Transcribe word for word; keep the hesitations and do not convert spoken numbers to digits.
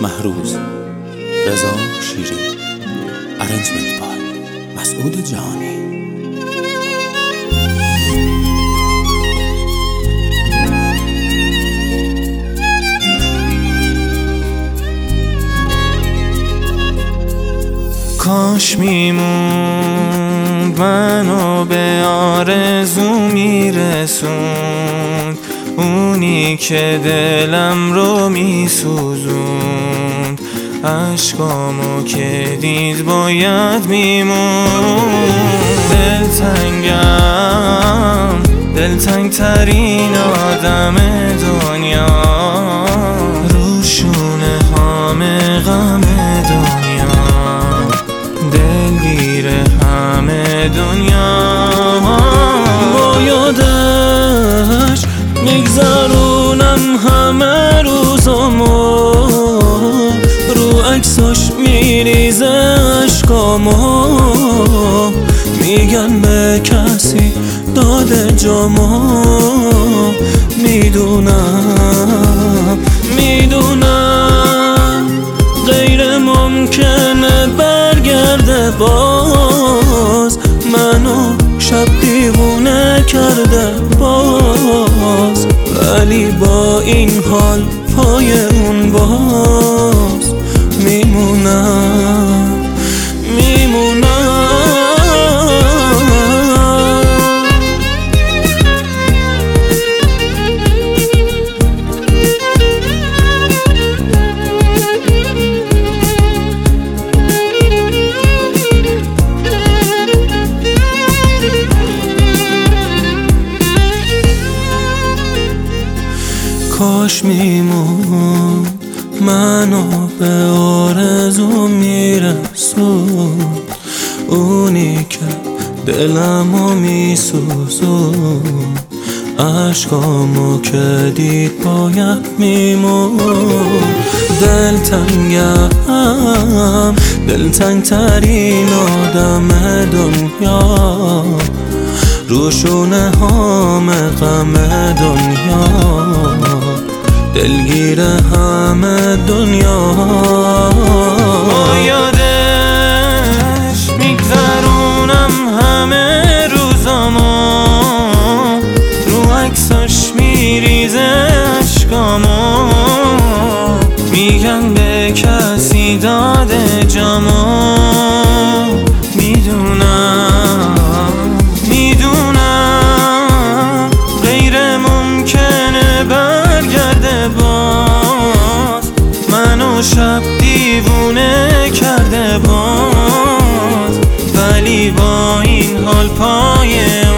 محروز، رضا شیری، ارنجمنت بای مسعود جهانی. کاش میموند منو به آرزو میرسوند، اونی که دلم رو میسوزوند، عشقامو که دید باید میموند. دلتنگم، دلتنگ ترین آدم دنیا، روشونه همه غم دنیا، دلگیر همه دنیا. با یادش میگذرونم همه روزامو، رو عکساش میریزه عشقامو، میگن به کسی داده جامو. میدونم میدونم غیر ممکنه برگرده باز، منو شب دیوونه کرده باز، ولی با این حال پای اون باز میمونم میمونم. کاش میموند منو به آرزو میرسوند، اونی که دلمو میسوزوند، عشقامو که دید باید میموند. دلتنگم، دلتنگ ترین آدم دنیا، روشونه همه غم دنیا، دلگیر همه دنیا. با یادش میگذرونم همه روزامو، رو عکساش میریزه عشقامو، میگن به کسی داده جامو. میدونم میدونم غیر ممکنه برگرده باز، منو شب دیوونه کرده باز، ولی با این حال پای